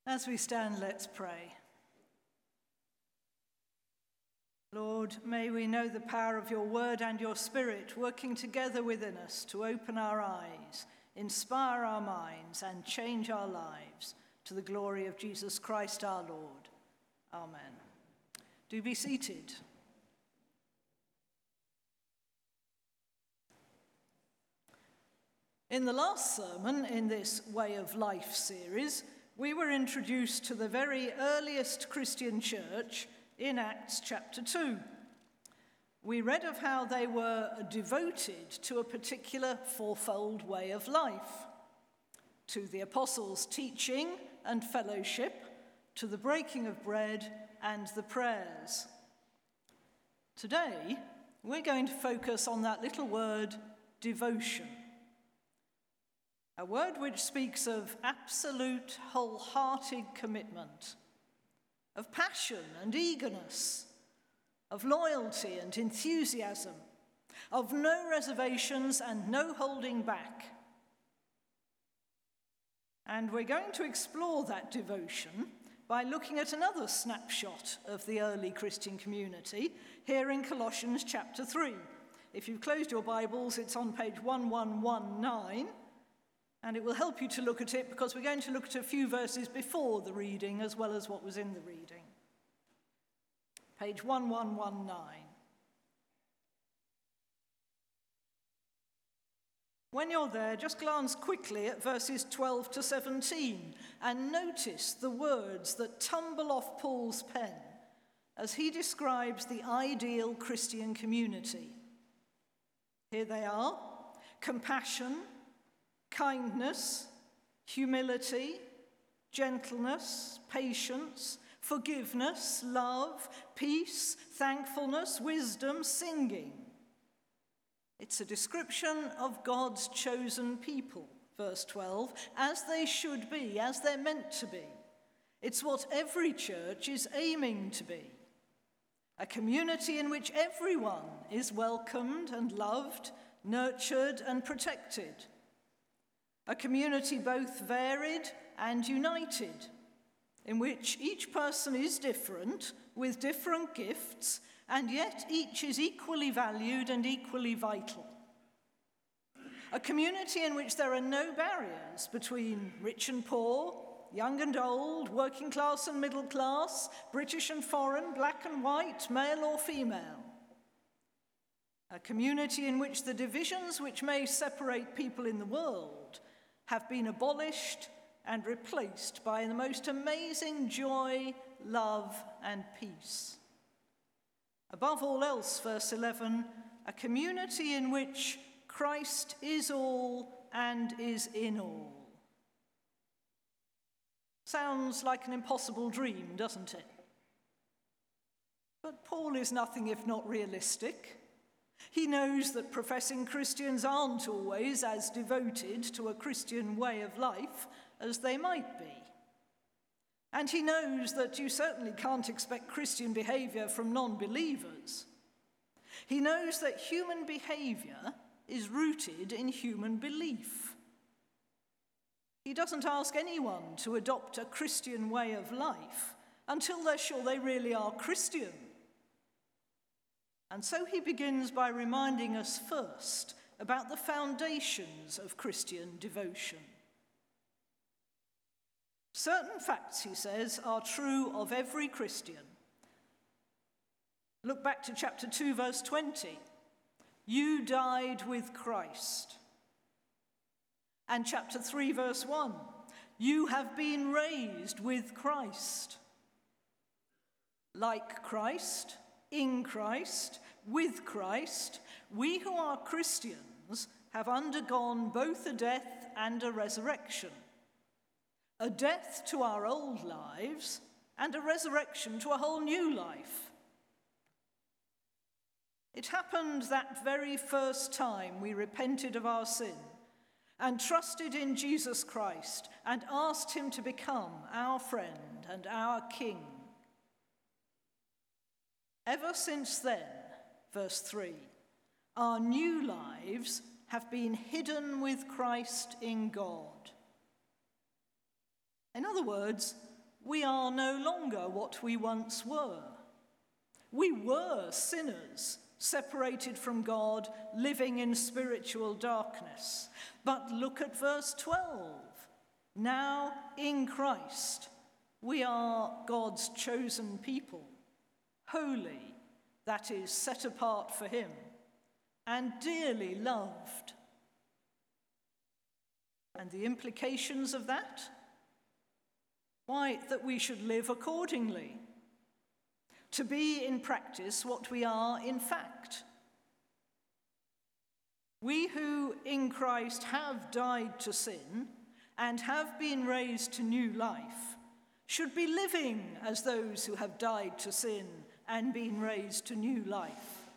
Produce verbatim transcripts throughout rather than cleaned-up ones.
As we stand, let's pray. Lord, may we know the power of your word and your spirit working together within us to open our eyes, inspire our minds, and change our lives to the glory of Jesus Christ our Lord. Amen. Do be seated. In the last sermon in this Way of Life series, we were introduced to the very earliest Christian church in Acts chapter two. We read of how they were devoted to a particular fourfold way of life: to the apostles' teaching and fellowship, to the breaking of bread and the prayers. Today, we're going to focus on that little word, devotion. A word which speaks of absolute, wholehearted commitment, of passion and eagerness, of loyalty and enthusiasm, of no reservations and no holding back. And we're going to explore that devotion by looking at another snapshot of the early Christian community here in Colossians chapter three. If you've closed your Bibles, it's on page one one one nine. And it will help you to look at it because we're going to look at a few verses before the reading as well as what was in the reading. Page one one one nine. When you're there, just glance quickly at verses twelve to seventeen and notice the words that tumble off Paul's pen as he describes the ideal Christian community. Here they are: compassion, kindness, humility, gentleness, patience, forgiveness, love, peace, thankfulness, wisdom, singing. It's a description of God's chosen people, verse twelve, as they should be, as they're meant to be. It's what every church is aiming to be. A community in which everyone is welcomed and loved, nurtured and protected. A community both varied and united, in which each person is different, with different gifts, and yet each is equally valued and equally vital. A community in which there are no barriers between rich and poor, young and old, working class and middle class, British and foreign, black and white, male or female. A community in which the divisions which may separate people in the world have been abolished and replaced by the most amazing joy, love, and peace. Above all else, verse eleven, a community in which Christ is all and is in all. Sounds like an impossible dream, doesn't it? But Paul is nothing if not realistic. He knows that professing Christians aren't always as devoted to a Christian way of life as they might be. And he knows that you certainly can't expect Christian behavior from non-believers. He knows that human behavior is rooted in human belief. He doesn't ask anyone to adopt a Christian way of life until they're sure they really are Christian. And so he begins by reminding us first about the foundations of Christian devotion. Certain facts, he says, are true of every Christian. Look back to chapter two, verse twenty. You died with Christ. And chapter three, verse one. You have been raised with Christ. Like Christ, in Christ, with Christ, we who are Christians have undergone both a death and a resurrection. A death to our old lives and a resurrection to a whole new life. It happened that very first time we repented of our sin and trusted in Jesus Christ and asked him to become our friend and our King. Ever since then, verse three, our new lives have been hidden with Christ in God. In other words, we are no longer what we once were. We were sinners, separated from God, living in spiritual darkness. But look at verse twelve. Now in Christ, we are God's chosen people, holy, that is, set apart for him, and dearly loved. And the implications of that? Why, that we should live accordingly, to be in practice what we are in fact. We who in Christ have died to sin and have been raised to new life should be living as those who have died to sin and been raised to new life.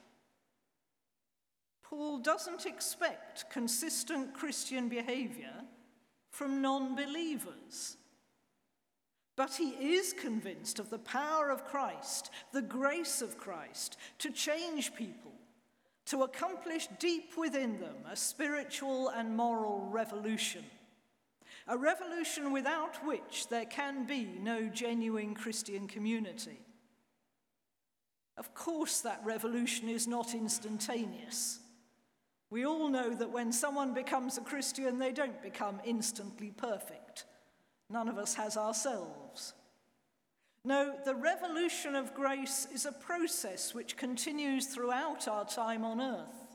Paul doesn't expect consistent Christian behavior from non-believers. But he is convinced of the power of Christ, the grace of Christ, to change people, to accomplish deep within them a spiritual and moral revolution, a revolution without which there can be no genuine Christian community. Of course, that revolution is not instantaneous. We all know that when someone becomes a Christian, they don't become instantly perfect. None of us has ourselves. No, the revolution of grace is a process which continues throughout our time on earth.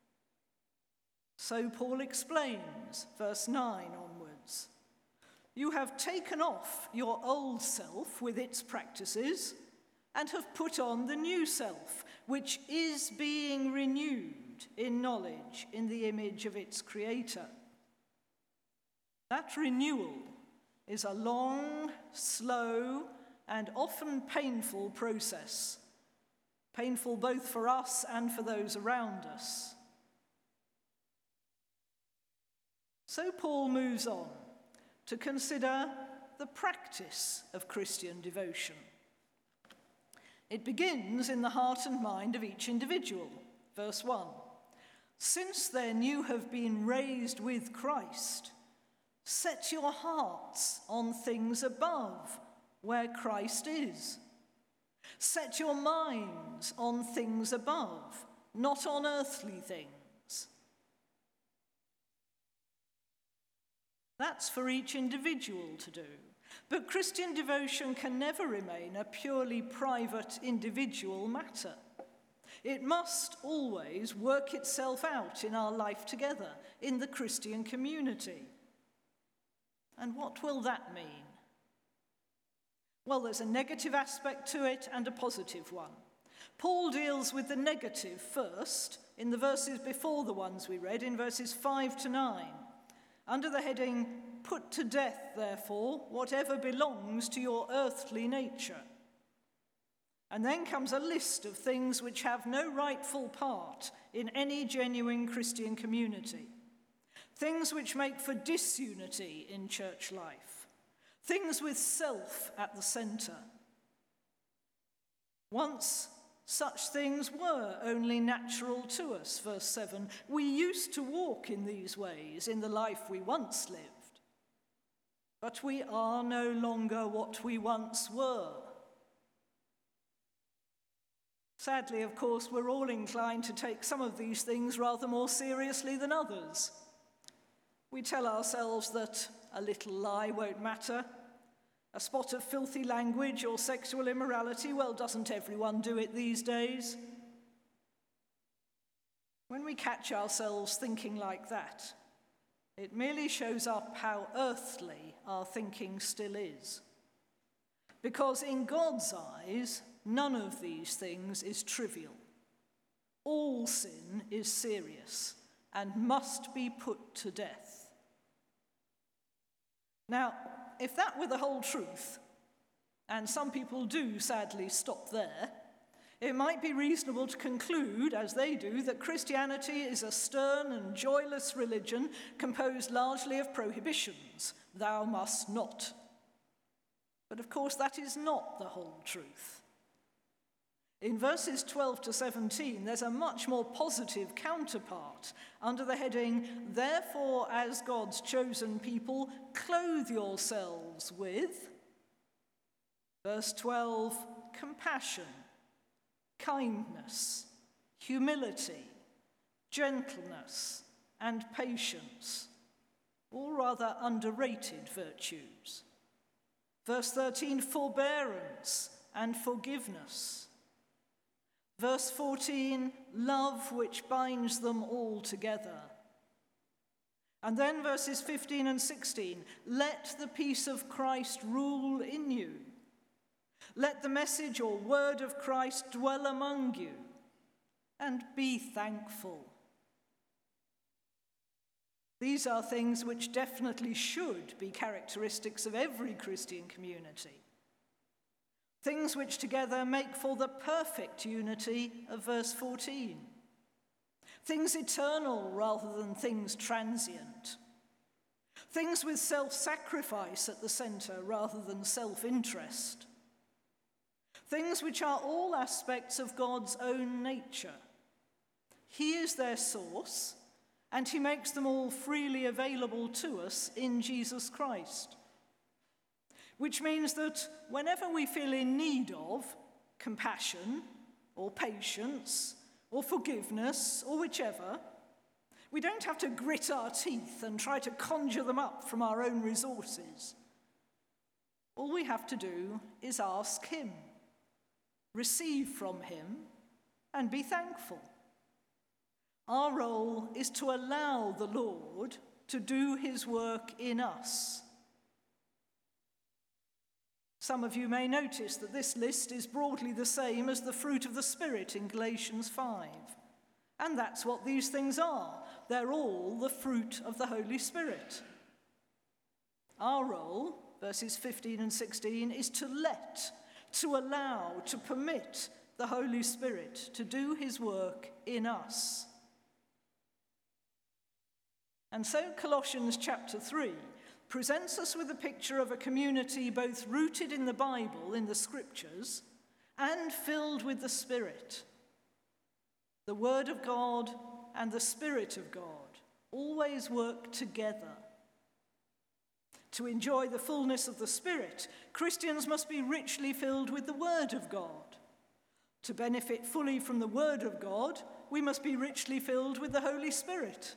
So Paul explains, verse nine onwards, you have taken off your old self with its practices and have put on the new self, which is being renewed in knowledge in the image of its creator. That renewal is a long, slow, and often painful process. Painful both for us and for those around us. So Paul moves on to consider the practice of Christian devotion. It begins in the heart and mind of each individual. Verse one, since then you have been raised with Christ, set your hearts on things above, where Christ is. Set your minds on things above, not on earthly things. That's for each individual to do. But Christian devotion can never remain a purely private individual matter. It must always work itself out in our life together, in the Christian community. And what will that mean? Well, there's a negative aspect to it and a positive one. Paul deals with the negative first in the verses before the ones we read, in verses five to nine, under the heading, put to death, therefore, whatever belongs to your earthly nature. And then comes a list of things which have no rightful part in any genuine Christian community. Things which make for disunity in church life. Things with self at the center. Once such things were only natural to us, verse seven. We used to walk in these ways in the life we once lived. But we are no longer what we once were. Sadly, of course, we're all inclined to take some of these things rather more seriously than others. We tell ourselves that a little lie won't matter. A spot of filthy language or sexual immorality, well, doesn't everyone do it these days? When we catch ourselves thinking like that, it merely shows up how earthly our thinking still is. Because in God's eyes, none of these things is trivial. All sin is serious and must be put to death. Now, if that were the whole truth, and some people do sadly stop there, it might be reasonable to conclude, as they do, that Christianity is a stern and joyless religion composed largely of prohibitions. Thou must not. But of course, that is not the whole truth. In verses twelve to seventeen, there's a much more positive counterpart under the heading, therefore, as God's chosen people, clothe yourselves with. Verse twelve, compassion, kindness, humility, gentleness, and patience, all rather underrated virtues. Verse thirteen, forbearance and forgiveness. Verse fourteen, love which binds them all together. And then verses fifteen and sixteen, let the peace of Christ rule in you. Let the message or word of Christ dwell among you, and be thankful. These are things which definitely should be characteristics of every Christian community. Things which together make for the perfect unity of verse fourteen. Things eternal rather than things transient. Things with self-sacrifice at the center rather than self-interest. Things which are all aspects of God's own nature. He is their source, and he makes them all freely available to us in Jesus Christ. Which means that whenever we feel in need of compassion or patience or forgiveness or whichever, we don't have to grit our teeth and try to conjure them up from our own resources. All we have to do is ask him, receive from him, and be thankful. Our role is to allow the Lord to do his work in us. Some of you may notice that this list is broadly the same as the fruit of the Spirit in Galatians five. And that's what these things are. They're all the fruit of the Holy Spirit. Our role, verses fifteen and sixteen, is to let, to allow, to permit the Holy Spirit to do his work in us. And so Colossians chapter three presents us with a picture of a community both rooted in the Bible, in the Scriptures, and filled with the Spirit. The Word of God and the Spirit of God always work together. To enjoy the fullness of the Spirit, Christians must be richly filled with the Word of God. To benefit fully from the Word of God, we must be richly filled with the Holy Spirit.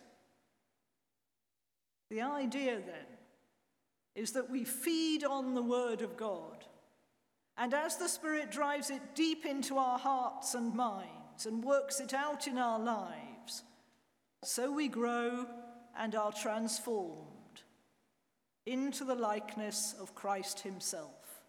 The idea, then, is that we feed on the Word of God, and as the Spirit drives it deep into our hearts and minds and works it out in our lives, so we grow and are transformed into the likeness of Christ himself.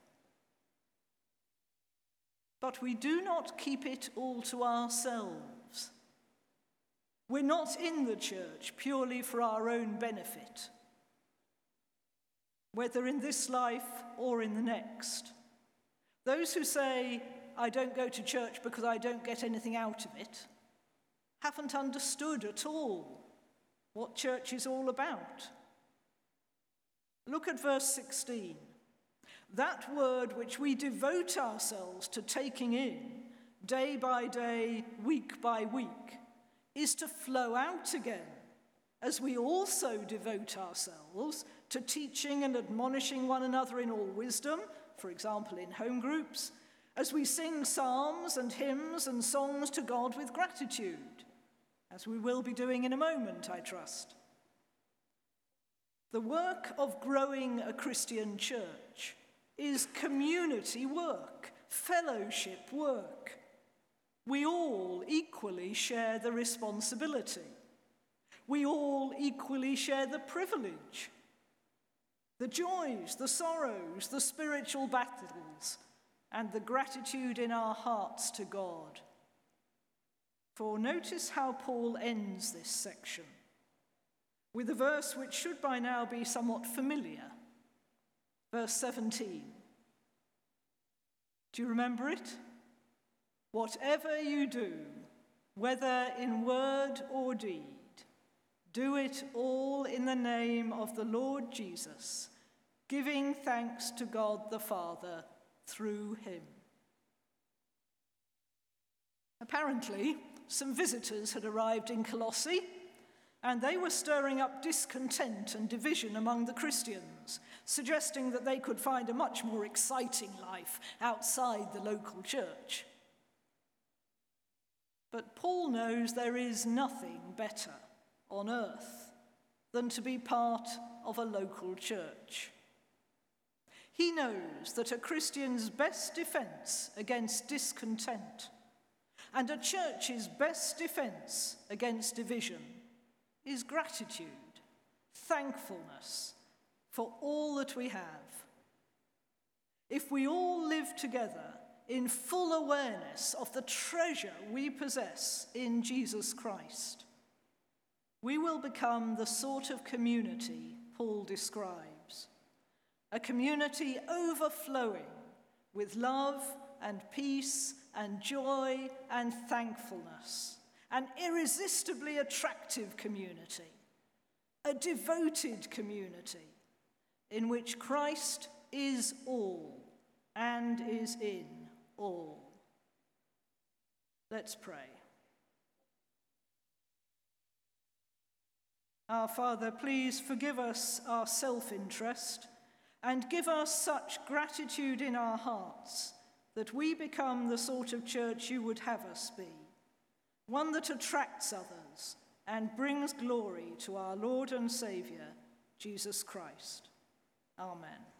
But we do not keep it all to ourselves. We're not in the church purely for our own benefit, whether in this life or in the next. Those who say, I don't go to church because I don't get anything out of it, haven't understood at all what church is all about. Look at verse sixteen. That word which we devote ourselves to taking in, day by day, week by week, is to flow out again, as we also devote ourselves to teaching and admonishing one another in all wisdom, for example, in home groups, as we sing psalms and hymns and songs to God with gratitude, as we will be doing in a moment, I trust. The work of growing a Christian church is community work, fellowship work. We all equally share the responsibility. We all equally share the privilege, the joys, the sorrows, the spiritual battles, and the gratitude in our hearts to God. For notice how Paul ends this section with a verse which should by now be somewhat familiar. Verse seventeen. Do you remember it? Whatever you do, whether in word or deed, do it all in the name of the Lord Jesus, giving thanks to God the Father through him. Apparently, some visitors had arrived in Colossae, And they were stirring up discontent and division among the Christians, suggesting that they could find a much more exciting life outside the local church. But Paul knows there is nothing better on earth than to be part of a local church. He knows that a Christian's best defense against discontent and a church's best defense against division is gratitude, thankfulness for all that we have. If we all live together in full awareness of the treasure we possess in Jesus Christ, we will become the sort of community Paul describes, a community overflowing with love and peace and joy and thankfulness, an irresistibly attractive community, a devoted community in which Christ is all and is in all. Let's pray. Our Father, please forgive us our self-interest and give us such gratitude in our hearts that we become the sort of church you would have us be, one that attracts others and brings glory to our Lord and Saviour, Jesus Christ. Amen.